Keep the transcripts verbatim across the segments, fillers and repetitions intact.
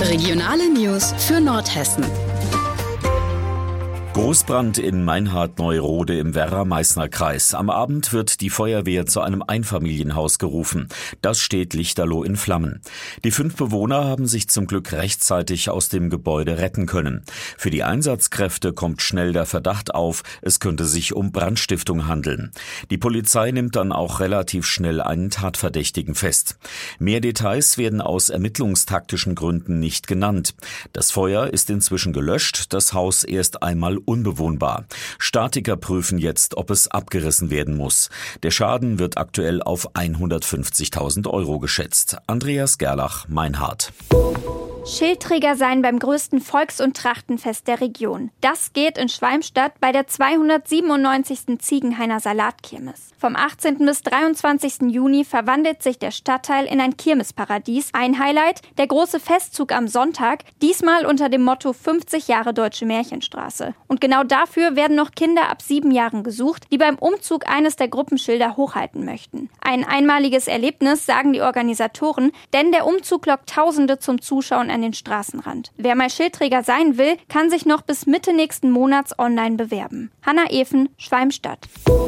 Regionale News für Nordhessen. Großbrand in Meinhard-Neurode im Werra-Meißner-Kreis. Am Abend wird die Feuerwehr zu einem Einfamilienhaus gerufen. Das steht lichterloh in Flammen. Die fünf Bewohner haben sich zum Glück rechtzeitig aus dem Gebäude retten können. Für die Einsatzkräfte kommt schnell der Verdacht auf, es könnte sich um Brandstiftung handeln. Die Polizei nimmt dann auch relativ schnell einen Tatverdächtigen fest. Mehr Details werden aus ermittlungstaktischen Gründen nicht genannt. Das Feuer ist inzwischen gelöscht, das Haus erst einmal unbewohnbar. Statiker prüfen jetzt, ob es abgerissen werden muss. Der Schaden wird aktuell auf hundertfünfzigtausend Euro geschätzt. Andreas Gerlach, Meinhard. Schildträger sein beim größten Volks- und Trachtenfest der Region. Das geht in Schwalmstadt bei der zweihundertsiebenundneunzigsten Ziegenhainer Salatkirmes. Vom achtzehnten bis dreiundzwanzigsten Juni verwandelt sich der Stadtteil in ein Kirmesparadies. Ein Highlight, der große Festzug am Sonntag, diesmal unter dem Motto fünfzig Jahre Deutsche Märchenstraße. Und genau dafür werden noch Kinder ab sieben Jahren gesucht, die beim Umzug eines der Gruppenschilder hochhalten möchten. Ein einmaliges Erlebnis, sagen die Organisatoren, denn der Umzug lockt Tausende zum Zuschauen an den Straßenrand. Wer mal Schildträger sein will, kann sich noch bis Mitte nächsten Monats online bewerben. Hanna Even, Schwalmstadt.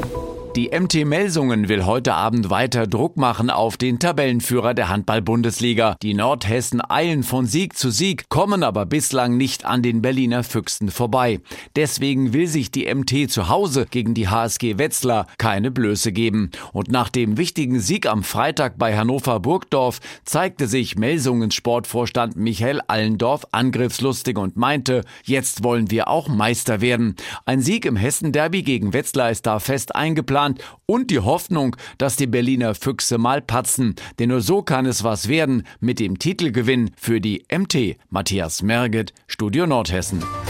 Die M T Melsungen will heute Abend weiter Druck machen auf den Tabellenführer der Handball-Bundesliga. Die Nordhessen eilen von Sieg zu Sieg, kommen aber bislang nicht an den Berliner Füchsen vorbei. Deswegen will sich die M T zu Hause gegen die H S G Wetzlar keine Blöße geben. Und nach dem wichtigen Sieg am Freitag bei Hannover Burgdorf zeigte sich Melsungens Sportvorstand Michael Allendorf angriffslustig und meinte, jetzt wollen wir auch Meister werden. Ein Sieg im Hessen-Derby gegen Wetzlar ist da fest eingeplant. Und die Hoffnung, dass die Berliner Füchse mal patzen. Denn nur so kann es was werden mit dem Titelgewinn für die M T. Matthias Merget, Studio Nordhessen.